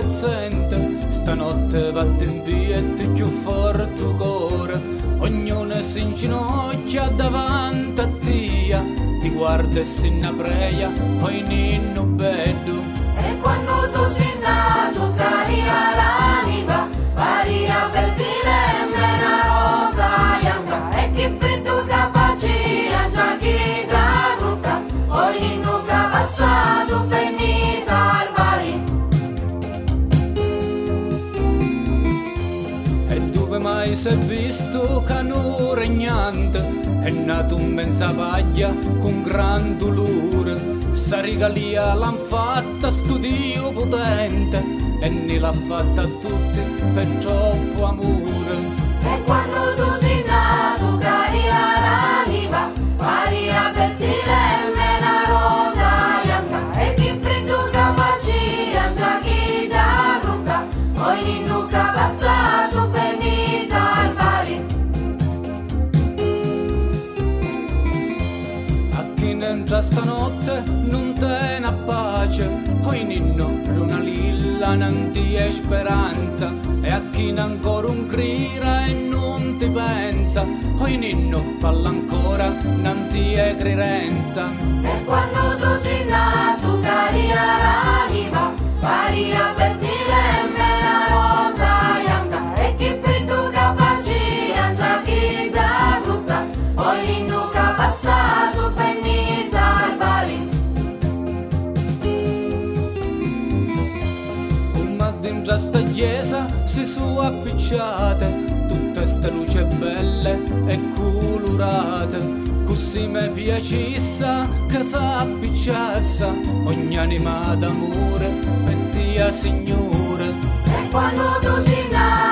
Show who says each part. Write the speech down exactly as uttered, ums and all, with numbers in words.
Speaker 1: pezzente, stanotte vatte in piedi più forte cuore, ognuno si inginocchia davanti a tia, ti guarda e si innabreia, poi ninno bello.
Speaker 2: E quando tu sei nato caria l'anima, paria per ti una rosa bianca, e chi freddo che faccia già chi da ruta, poi ninno che passato per mi salvari.
Speaker 1: E dove mai si è visto che non regnante, è nato un mezza paglia con gran dolore, sta regalia l'han fatta studio potente e ne l'ha fatta a tutti per troppo amore.
Speaker 2: E quando tu sei nato caria l'anima, paria per ti una rosa bianca, e chi freddo che faccia già chi da ruta, poi ninno che passato per mi salvari.
Speaker 1: A chi ne entra stanotte non te ne pace, poi ninno una lilla non ti è speranza, e a chi ne ancora un grira e non ti pensa, poi ninno falla ancora non ti è crerenza.
Speaker 2: E quando tu sei nato caria l'anima, paria per ti una rosa bianca, e chi freddo che faccia già chi da ruta, poi ninno che passato per mi salvari.
Speaker 1: Dentro sta chiesa si sono appicciate tutte ste luci belle e colorate, così mi piacessa che s'appicciassa ogni anima d'amore per tia Signore.
Speaker 2: E quando tu sei nato